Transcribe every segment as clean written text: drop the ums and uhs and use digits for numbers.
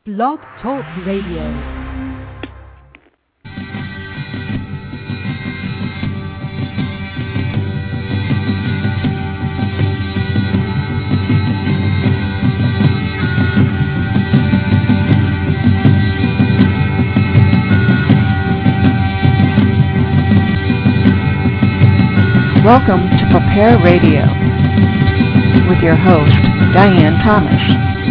Blog Talk Radio. Welcome to Prepare Radio with your host, Diane Thomas.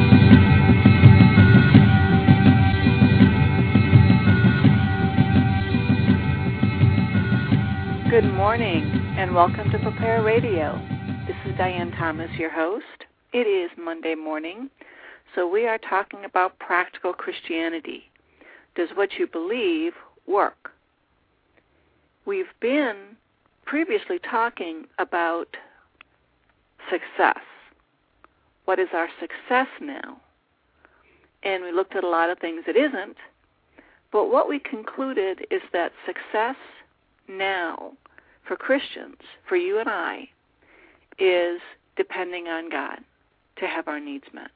Good morning and welcome to Prepare Radio. This is Diane Thomas, your host. It is Monday morning, so we are talking about practical Christianity. Does what you believe work? We've been previously talking about success. What is our success now? And we looked at a lot of things it isn't, but what we concluded is that success now for Christians, for you and I, is depending on God to have our needs met.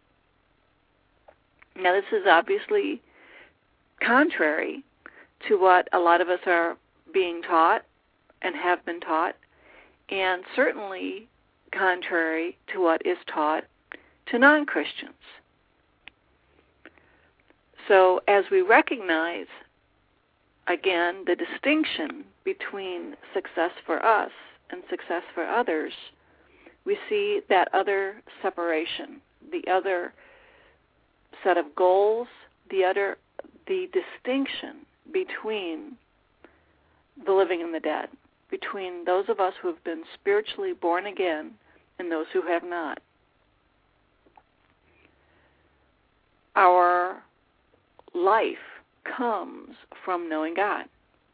Now this is obviously contrary to what a lot of us are being taught and have been taught, and certainly contrary to what is taught to non-Christians. So as we recognize, again, the distinction between success for us and success for others, we see that other separation, the other set of goals, the distinction between the living and the dead, between those of us who have been spiritually born again and those who have not. Our life comes from knowing God.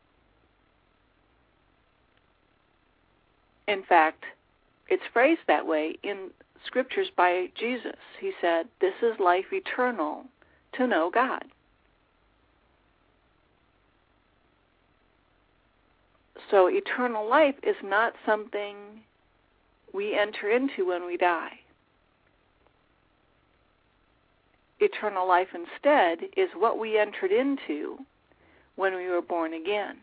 In fact, it's phrased that way in scriptures by Jesus. He said, "This is life eternal, to know God." So eternal life is not something we enter into when we die. Eternal life instead is what we entered into when we were born again.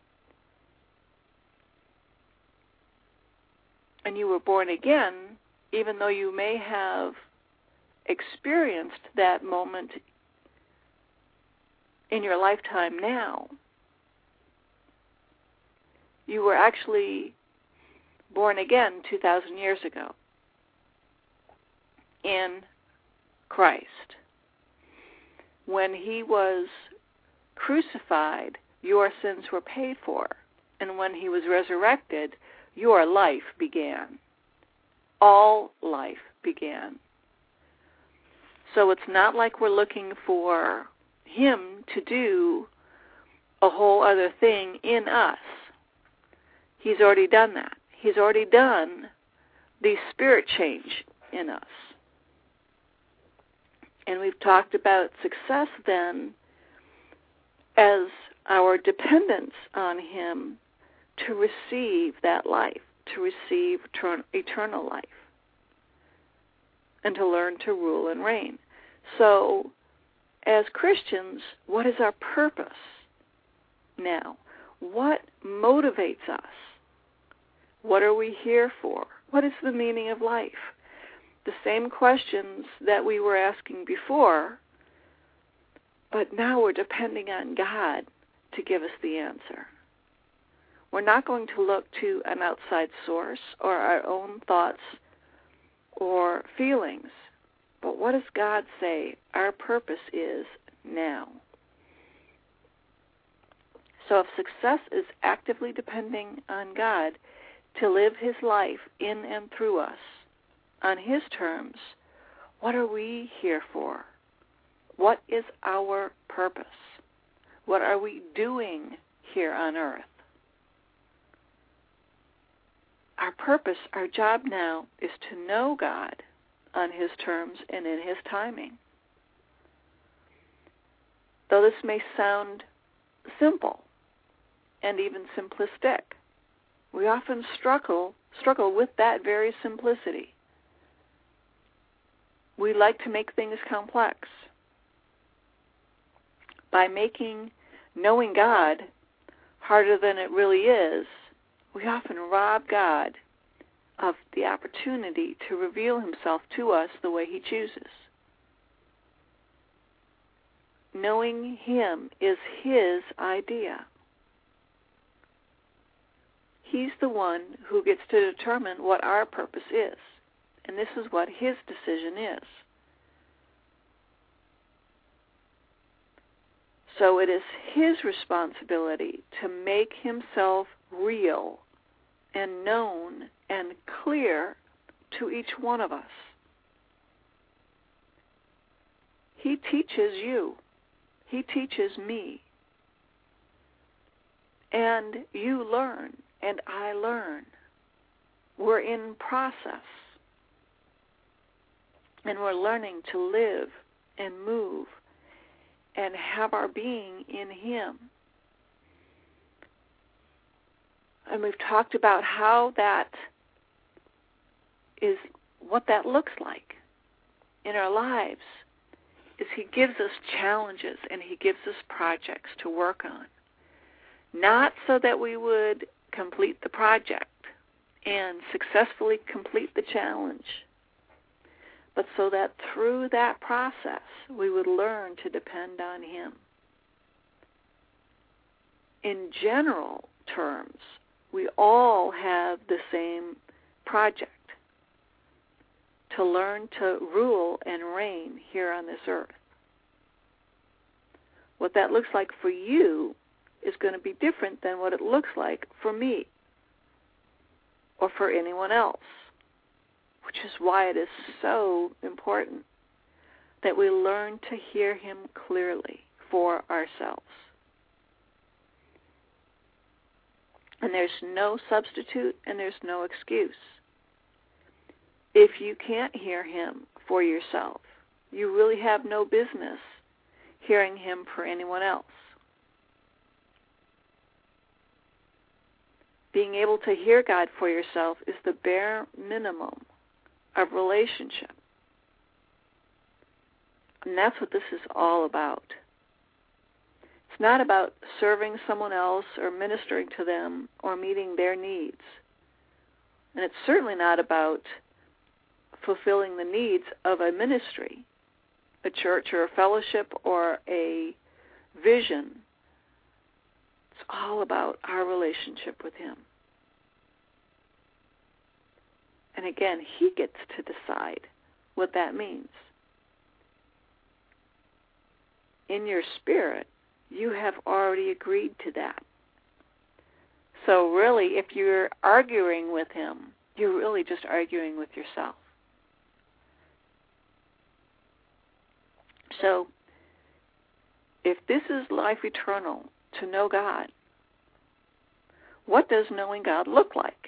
And you were born again even though you may have experienced that moment in your lifetime now. You were actually born again 2,000 years ago in Christ. When he was crucified, your sins were paid for. And when he was resurrected, your life began. All life began. So it's not like we're looking for him to do a whole other thing in us. He's already done that. He's already done the spirit change in us. And we've talked about success then as our dependence on him to receive that life, to receive eternal life, and to learn to rule and reign. So, as Christians, what is our purpose now? What motivates us? What are we here for? What is the meaning of life? The same questions that we were asking before, but now we're depending on God to give us the answer. We're not going to look to an outside source or our own thoughts or feelings, but what does God say our purpose is now? So if success is actively depending on God to live his life in and through us on his terms, what are we here for? What is our purpose? What are we doing here on earth? Our purpose, our job now, is to know God on his terms and in his timing. Though this may sound simple and even simplistic, we often struggle with that very simplicity. We like to make things complex. by making knowing God harder than it really is, we often rob God of the opportunity to reveal himself to us the way he chooses. Knowing him is his idea. He's the one who gets to determine what our purpose is, and this is what his decision is. So it is his responsibility to make himself real and known and clear to each one of us. He teaches you. He teaches me. And you learn, and I learn. We're in process. And we're learning to live and move and have our being in him. And we've talked about how that is, what that looks like in our lives, is he gives us challenges and he gives us projects to work on. Not so that we would complete the project and successfully complete the challenge, but so that through that process we would learn to depend on him. In general terms, we all have the same project: to learn to rule and reign here on this earth. What that looks like for you is going to be different than what it looks like for me or for anyone else, which is why it is so important that we learn to hear him clearly for ourselves. And there's no substitute and there's no excuse. If you can't hear him for yourself, you really have no business hearing him for anyone else. Being able to hear God for yourself is the bare minimum of relationship. And that's what this is all about. It's not about serving someone else or ministering to them or meeting their needs. And it's certainly not about fulfilling the needs of a ministry, a church or a fellowship or a vision. It's all about our relationship with him. And again, he gets to decide what that means. In your spirit, you have already agreed to that. So really, if you're arguing with him, you're really just arguing with yourself. So, if this is life eternal, to know God, what does knowing God look like?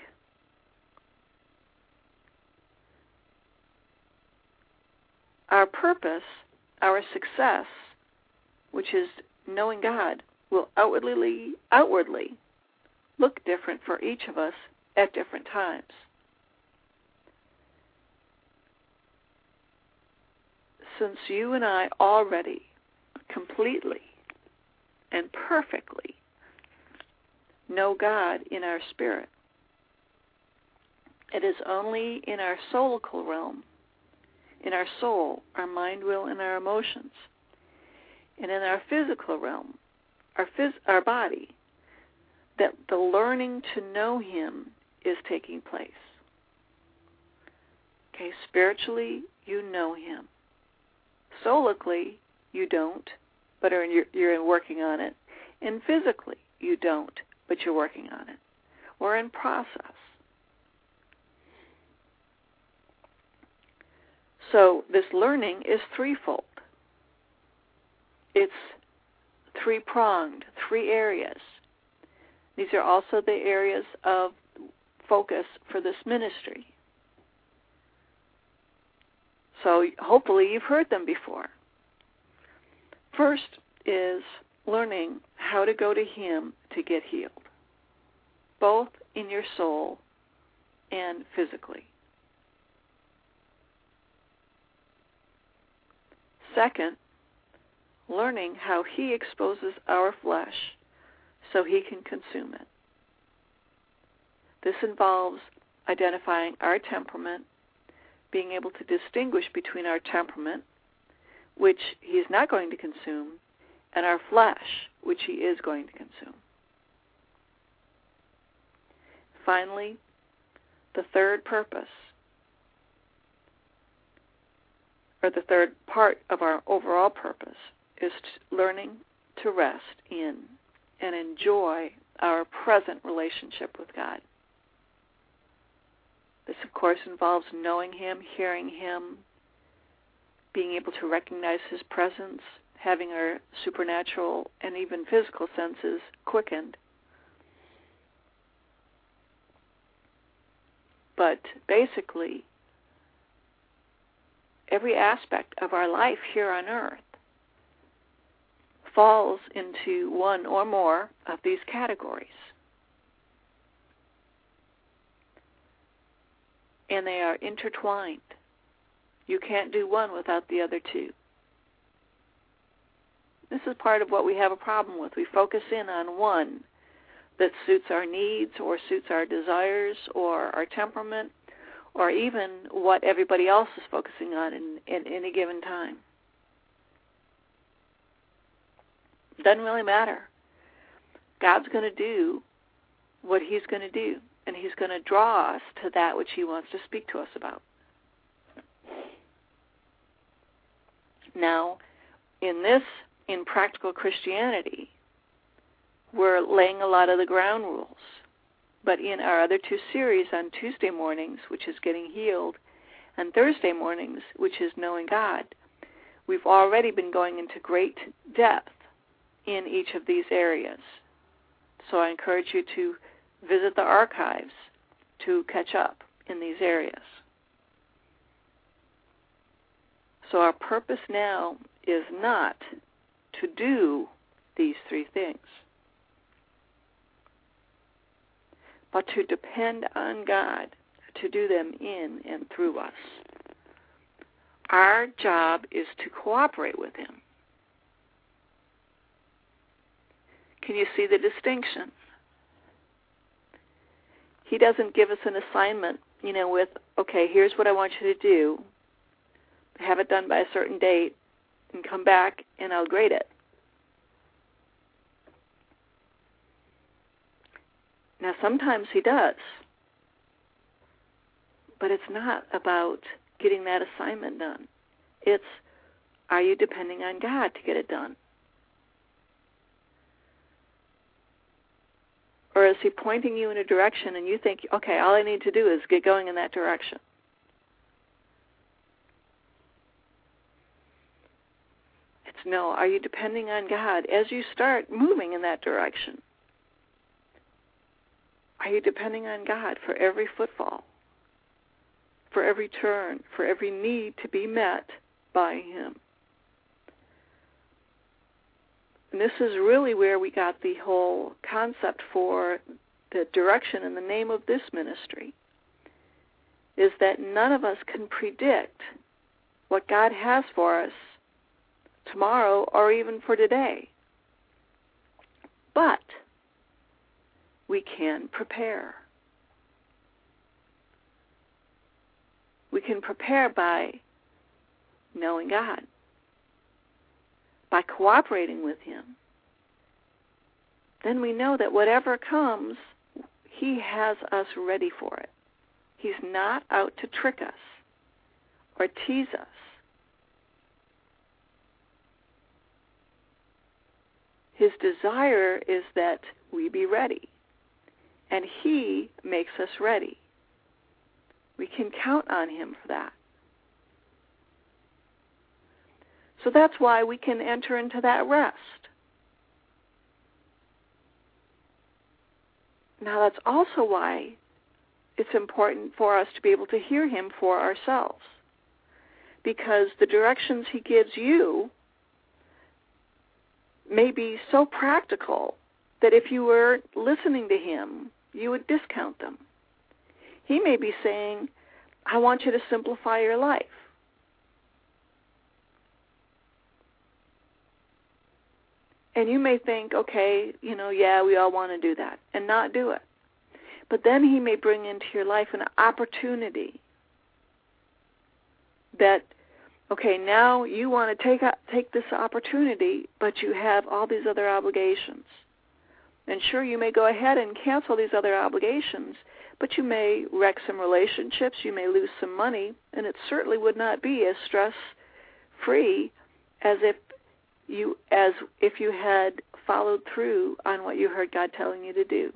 Our purpose, our success, which is knowing God, will outwardly look different for each of us at different times. Since you and I already completely and perfectly know God in our spirit, it is only in our soulical realm, in our soul, our mind, will, and our emotions, and in our physical realm, our body, that the learning to know him is taking place. Okay, spiritually, you know him. Solically, you don't, but you're working on it. And physically, you don't, but you're working on it. We're in process. So this learning is threefold. It's three-pronged, three areas. These are also the areas of focus for this ministry. So hopefully you've heard them before. First is learning how to go to him to get healed, both in your soul and physically. Second, learning how He exposes our flesh so He can consume it. This involves identifying our temperament, being able to distinguish between our temperament, which He is not going to consume, and our flesh, which He is going to consume. Finally, the third purpose, or the third part of our overall purpose, is learning to rest in and enjoy our present relationship with God. This, of course, involves knowing Him, hearing Him, being able to recognize His presence, having our supernatural and even physical senses quickened. But basically, every aspect of our life here on earth falls into one or more of these categories. And they are intertwined. You can't do one without the other two. This is part of what we have a problem with. We focus in on one that suits our needs or suits our desires or our temperament or even what everybody else is focusing on in any given time. It doesn't really matter. God's going to do what He's going to do, and He's going to draw us to that which He wants to speak to us about. Now, in practical Christianity, we're laying a lot of the ground rules. But in our other two series on Tuesday mornings, which is Getting Healed, and Thursday mornings, which is Knowing God, we've already been going into great depth in each of these areas. So I encourage you to visit the archives to catch up in these areas. So our purpose now is not to do these three things, but to depend on God to do them in and through us. Our job is to cooperate with Him. Can you see the distinction? He doesn't give us an assignment, with, okay, here's what I want you to do. Have it done by a certain date and come back and I'll grade it. Now, sometimes He does, but it's not about getting that assignment done. It's, are you depending on God to get it done? Or is He pointing you in a direction and you think, okay, all I need to do is get going in that direction? It's no, are you depending on God as you start moving in that direction? Are you depending on God for every footfall, for every turn, for every need to be met by Him? And this is really where we got the whole concept for the direction and the name of this ministry, is that none of us can predict what God has for us tomorrow or even for today. But we can prepare. We can prepare by knowing God, by cooperating with Him. Then we know that whatever comes, He has us ready for it. He's not out to trick us or tease us. His desire is that we be ready, and He makes us ready. We can count on Him for that. So that's why we can enter into that rest. Now that's also why it's important for us to be able to hear Him for ourselves, because the directions He gives you may be so practical that if you were listening to Him, you would discount them. He may be saying, I want you to simplify your life. And you may think, okay, yeah, we all want to do that, and not do it. But then he may bring into your life an opportunity that, okay, now you want to take this opportunity, but you have all these other obligations. And sure, you may go ahead and cancel these other obligations, but you may wreck some relationships, you may lose some money, and it certainly would not be as stress-free as if you had followed through on what you heard God telling you to do.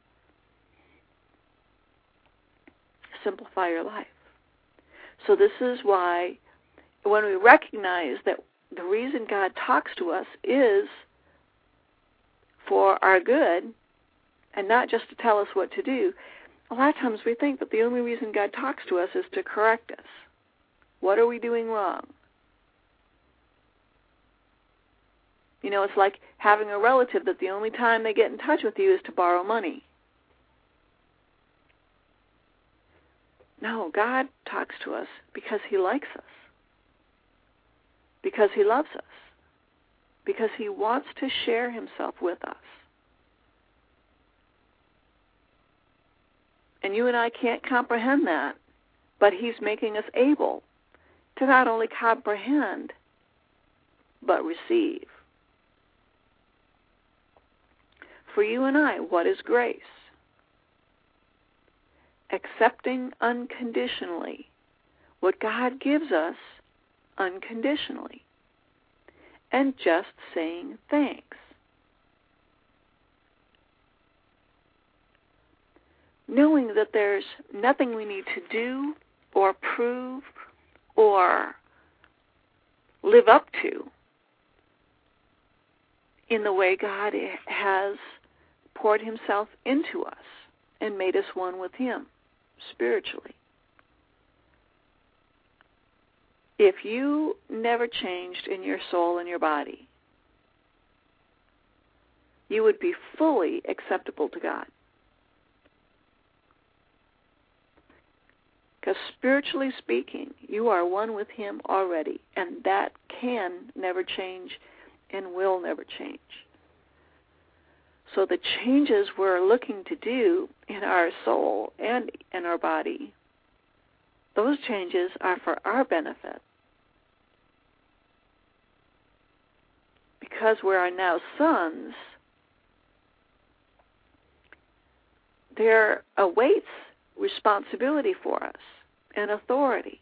Simplify your life. So this is why when we recognize that the reason God talks to us is for our good and not just to tell us what to do, a lot of times we think that the only reason God talks to us is to correct us. What are we doing wrong? It's like having a relative that the only time they get in touch with you is to borrow money. No, God talks to us because he likes us, because he loves us, because he wants to share himself with us. And you and I can't comprehend that, but he's making us able to not only comprehend, but receive. For you and I, what is grace? Accepting unconditionally what God gives us unconditionally, and just saying thanks. Knowing that there's nothing we need to do or prove or live up to in the way God has poured himself into us and made us one with him spiritually. If you never changed in your soul and your body, you would be fully acceptable to God. Because spiritually speaking, you are one with him already, and that can never change and will never change. So the changes we're looking to do in our soul and in our body, those changes are for our benefit. Because we are now sons, there awaits responsibility for us and authority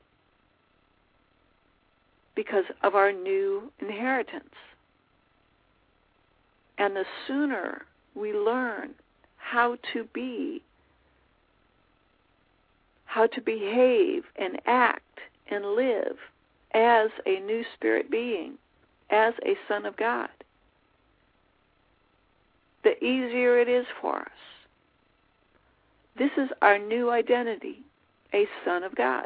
because of our new inheritance. And the sooner we learn how to behave and act and live as a new spirit being, as a son of God, the easier it is for us. This is our new identity, a son of God.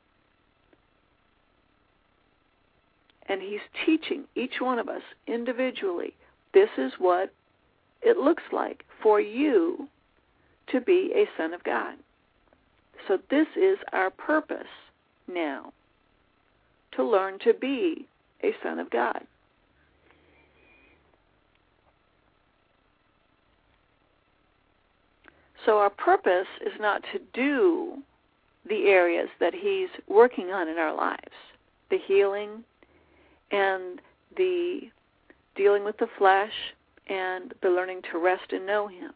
And he's teaching each one of us individually, this is what it looks like for you to be a son of God. So this is our purpose now, to learn to be a son of God. So our purpose is not to do the areas that he's working on in our lives, the healing and the dealing with the flesh and the learning to rest and know him.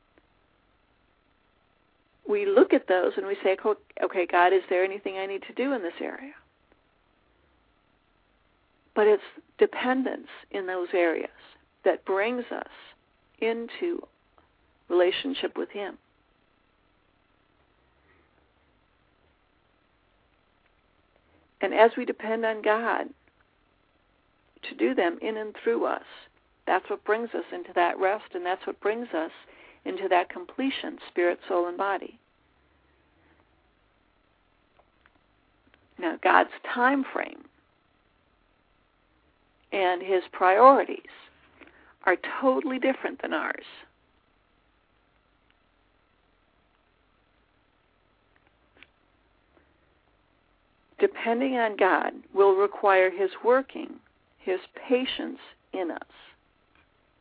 We look at those and we say, okay, God, is there anything I need to do in this area? But it's dependence in those areas that brings us into relationship with him. And as we depend on God to do them in and through us, that's what brings us into that rest, and that's what brings us into that completion, spirit, soul, and body. Now, God's time frame and his priorities are totally different than ours. Depending on God will require his working, his patience in us.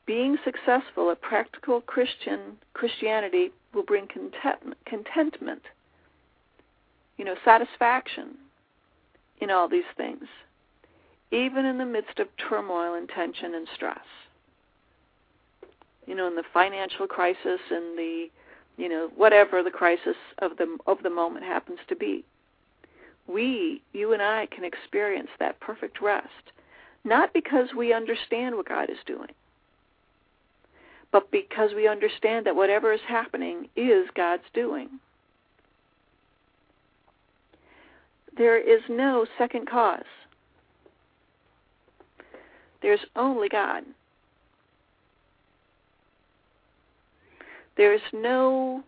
being successful at practical Christianity will bring contentment, satisfaction in all these things, even in the midst of turmoil and tension and stress. In the financial crisis and the, whatever the crisis of the moment happens to be. You and I can experience that perfect rest, not because we understand what God is doing, but because we understand that whatever is happening is God's doing. There is no second cause. There's only God. There's no,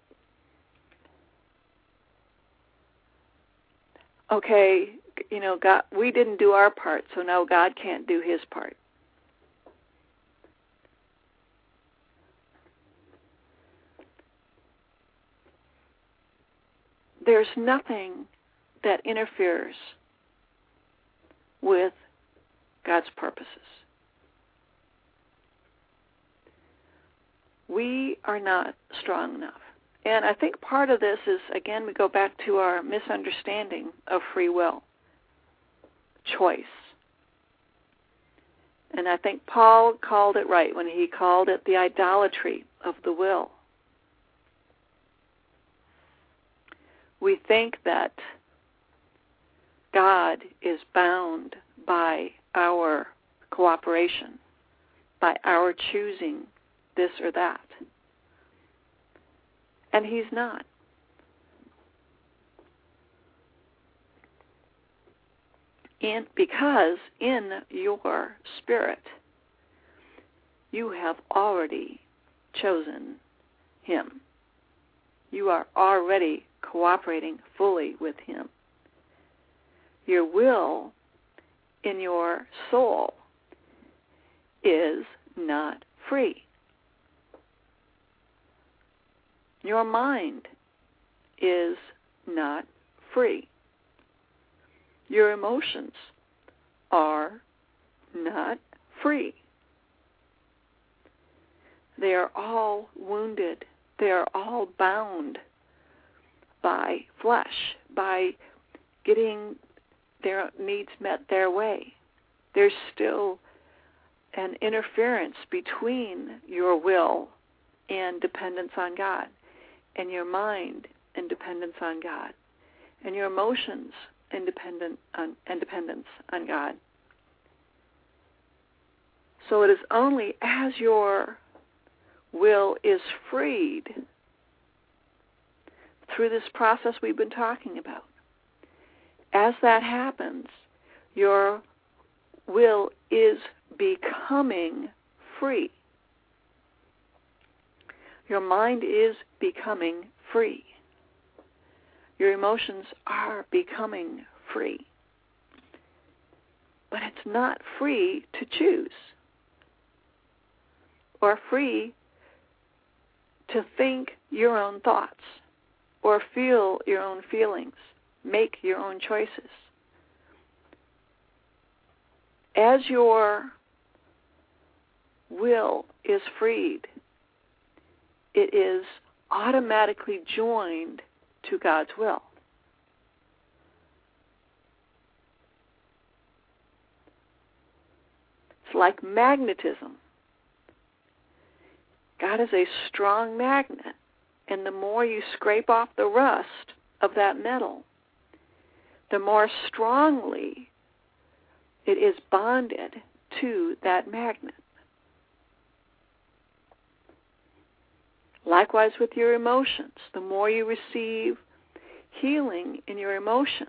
God, we didn't do our part, so now God can't do his part. There's nothing that interferes with God's purposes. We are not strong enough. And I think part of this is, again, we go back to our misunderstanding of free will, choice. And I think Paul called it right when he called it the idolatry of the will. We think that God is bound by our cooperation, by our choosing this or that. And he's not. And because in your spirit, you have already chosen him. You are already cooperating fully with him. Your will in your soul is not free. Your mind is not free. Your emotions are not free. They are all wounded. They are all bound by flesh, by getting their needs met their way. There's still an interference between your will and dependence on God, and your mind and dependence on God, and your emotions and dependence on God. So it is only as your will is freed through this process we've been talking about. As that happens, your will is becoming free. Your mind is becoming free. Your emotions are becoming free. But it's not free to choose or free to think your own thoughts or feel your own feelings, make your own choices. As your will is freed, it is automatically joined to God's will. It's like magnetism. God is a strong magnet, and the more you scrape off the rust of that metal, the more strongly it is bonded to that magnet. Likewise with your emotions, the more you receive healing in your emotions,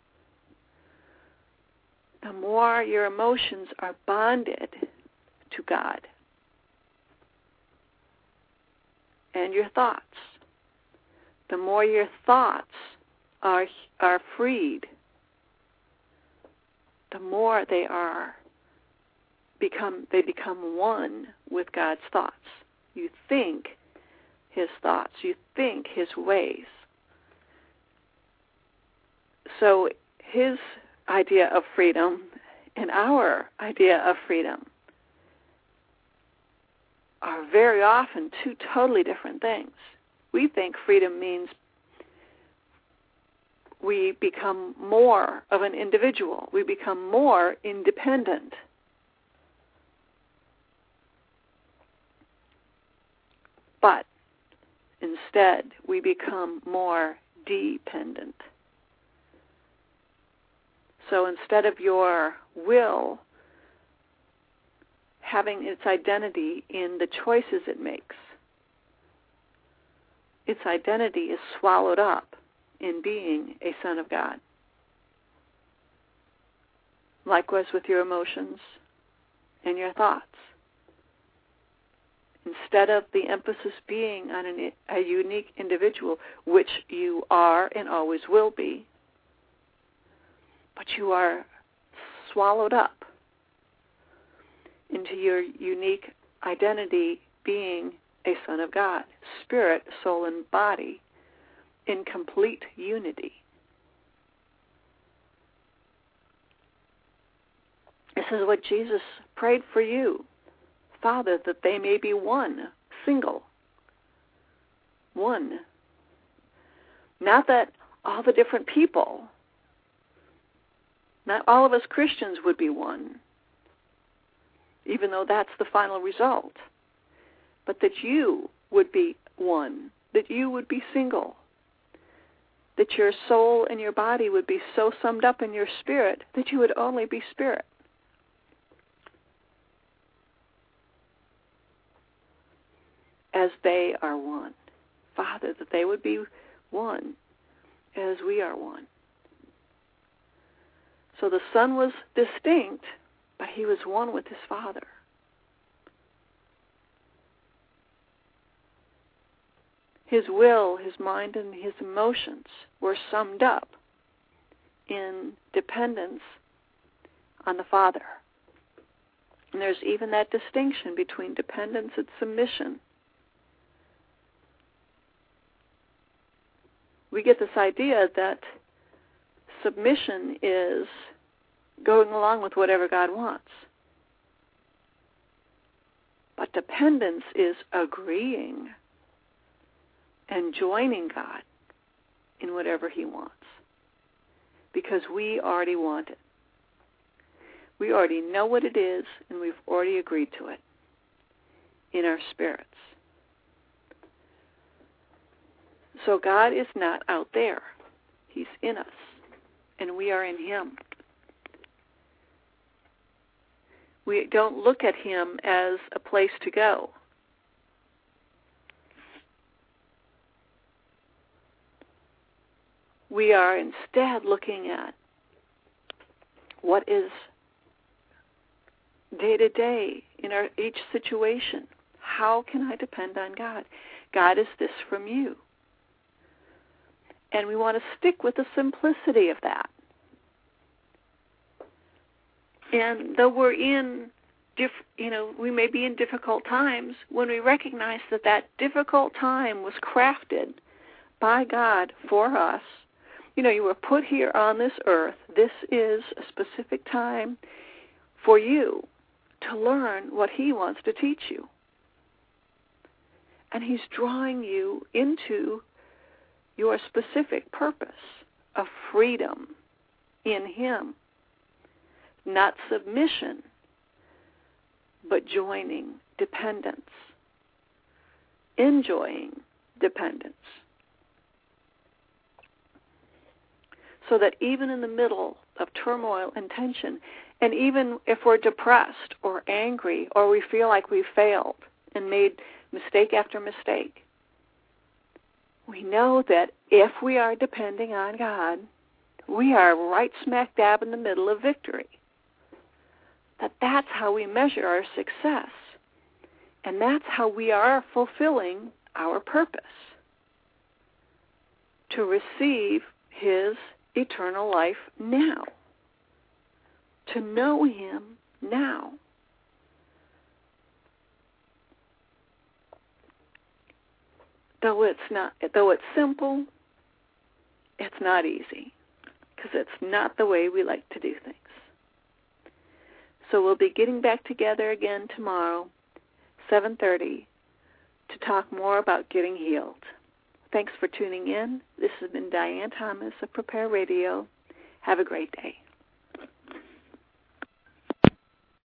the more your emotions are bonded to God. And your thoughts, the more your thoughts are freed, the more they become one with God's thoughts. You think his thoughts, you think his ways. So his idea of freedom and our idea of freedom are very often two totally different things. We think freedom means we become more of an individual. We become more independent. But instead, we become more dependent. So instead of your will having its identity in the choices it makes, its identity is swallowed up in being a son of God. Likewise with your emotions and your thoughts. Instead of the emphasis being on a unique individual, which you are and always will be, but you are swallowed up into your unique identity being a son of God, spirit, soul, and body in complete unity. This is what Jesus prayed for you, Father, that they may be one, single, one. Not that all the different people, not all of us Christians would be one, even though that's the final result, but that you would be one, that you would be single, that your soul and your body would be so summed up in your spirit that you would only be spirit. As they are one. Father, that they would be one as we are one. So the Son was distinct, but he was one with his Father. His will, his mind, and his emotions were summed up in dependence on the Father. And there's even that distinction between dependence and submission. We get this idea that submission is going along with whatever God wants. But dependence is agreeing and joining God in whatever he wants. Because we already want it. We already know what it is, and we've already agreed to it in our spirits. So God is not out there. He's in us, and we are in him. We don't look at him as a place to go. We are instead looking at what is day to day in each situation. How can I depend on God? God, is this from you? And we want to stick with the simplicity of that. And though we're we may be in difficult times, when we recognize that that difficult time was crafted by God for us. You were put here on this earth. This is a specific time for you to learn what he wants to teach you. And he's drawing you into your specific purpose of freedom in him. Not submission, but joining dependence. Enjoying dependence. So that even in the middle of turmoil and tension, and even if we're depressed or angry or we feel like we've failed and made mistake after mistake, we know that if we are depending on God, we are right smack dab in the middle of victory. That's how we measure our success. And that's how we are fulfilling our purpose. To receive his eternal life now. To know him now. Though it's simple, it's not easy. Because it's not the way we like to do things. So we'll be getting back together again tomorrow. 7:30 to talk more about getting healed. Thanks for tuning in. This has been Diane Thomas of Prepare Radio. Have a great day.